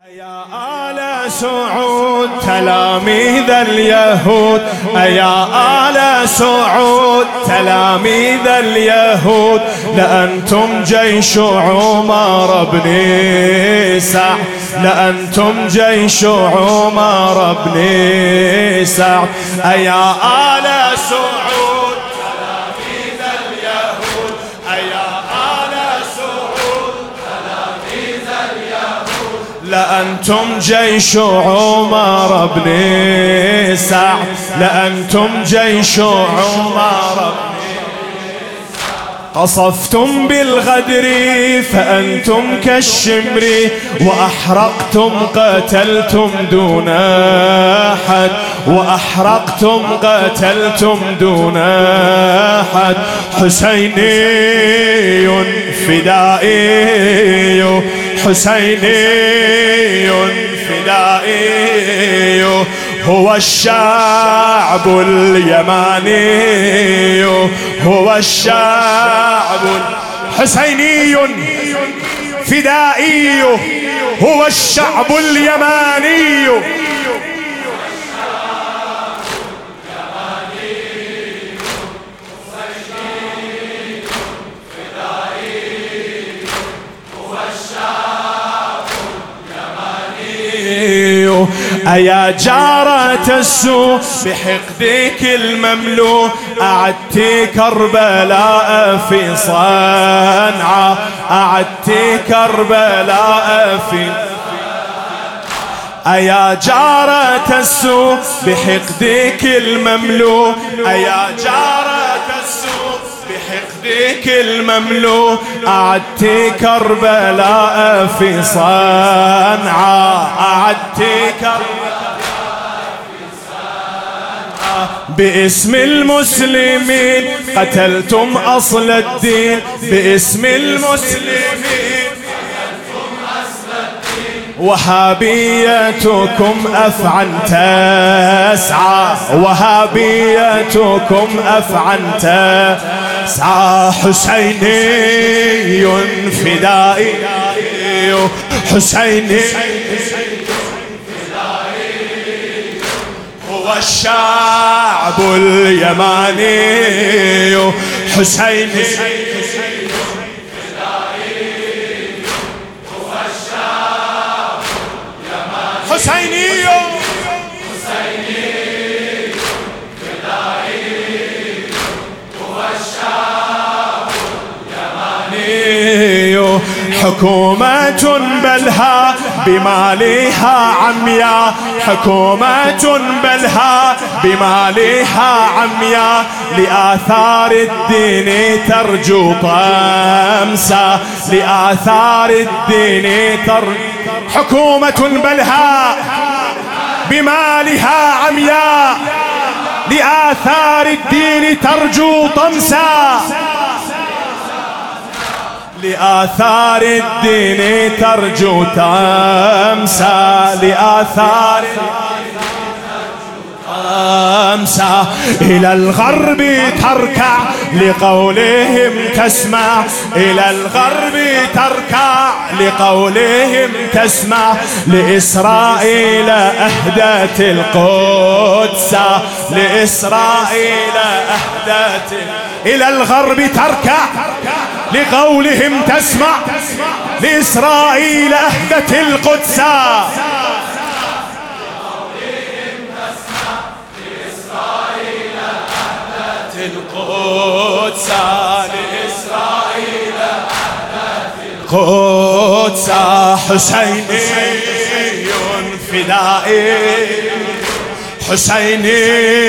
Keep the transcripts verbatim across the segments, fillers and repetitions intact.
يا آل سعود تلاميذ اليهود، يا آل سعود تلاميذ اليهود، لأنتم جيش عمر بن سعد، لأنتم جيش عمر بن سعد. يا آل سعود تلاميذ اليهود، يا آل سعود تلاميذ اليهود، لأنتم جيش عمر بن سعد، لأنتم جيش عمر بن سعد. قصفتم بالغدر فأنتم كالشمر، وأحرقتم قتلتم دون أحد، وأحرقتم قتلتم دون أحد. حسيني فدائي، حسيني فدائي، هو الشعب اليماني، هو الشعب حسيني فدائي، هو الشعب اليماني. أيا جارة السوء بحقدك المملوء، أعدتي كربلاء في صنعاء، أعدتي كربلاء في. أيا جارة السوء بحقدك المملوء، أيا جارة السوء بحقدك المملوء، أعدتي كربلاء في صنعاء، أعدتي كربلاء في صنعاء. باسم المسلمين قتلتم أصل الدين، باسم المسلمين قتلتم أصل الدين. وهابيتكم أفعن تسعى، وهابيتكم أفعن تسعى. حسيني فدائي، حسيني فدائي، هو الشعب اليماني. حسيني حسيني حسيني فدائي، هو الشعب اليماني. حكومة بلها بمالها عمياء، حكومة بلها بمالها عمياء، لآثار الدين ترجو طمسا، لآثار الدين ترجو. حكومة بلها بمالها عمياء، لآثار الدين ترجو طمسا، لآثار الدين ترجو طمسا، لآثار طمسا. إلى الغرب تركع لقولهم تسمع، إلى الغرب تركع لقولهم تسمع. لإسرائيل أهدت القدس، لإسرائيل أهدت. إلى الغرب تركع لقولهم تسمع، لإسرائيل أهدت القدس. القدس لإسرائيل أهدت القدس. حسيني فدائي، حسيني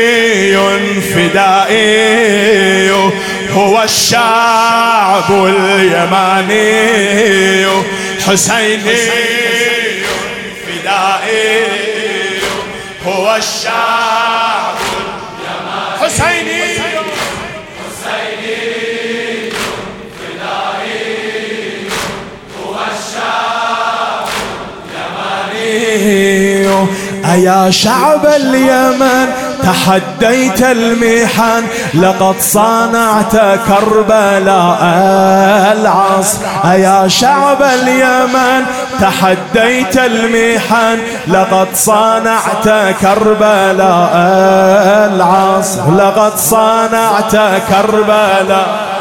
فدائي، هو الشعب اليماني. حسيني فدائي، هو الشعب اليماني. حسيني يا شعب اليمن تحديت المحن لقد صانعت كربلاء العصر. يا شعب اليمن تحديت المحن لقد صانعت كربلاء العصر. لقد صانعت كربلاء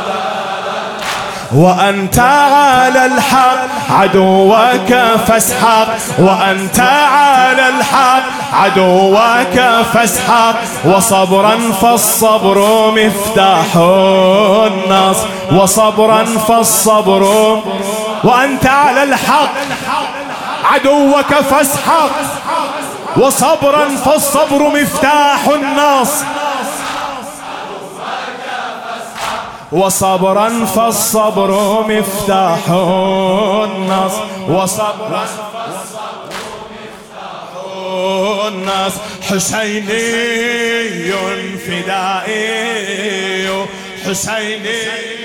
وأنت على الحق عدوك فاسحق. وأنت على الحق عدوك فاسحق. وصبرا فالصبر مفتاح النصر. وصبرا فالصبر. وأنت على الحق عدوك فاسحق. وصبرا فالصبر مفتاح النصر. وصبرا فالصبر مفتاح النصر. وصبرا فالصبر مفتاح النصر. حسيني فدائي حسيني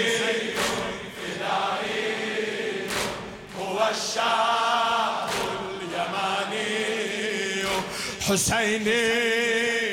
فدائي هو الشعب اليماني. حسيني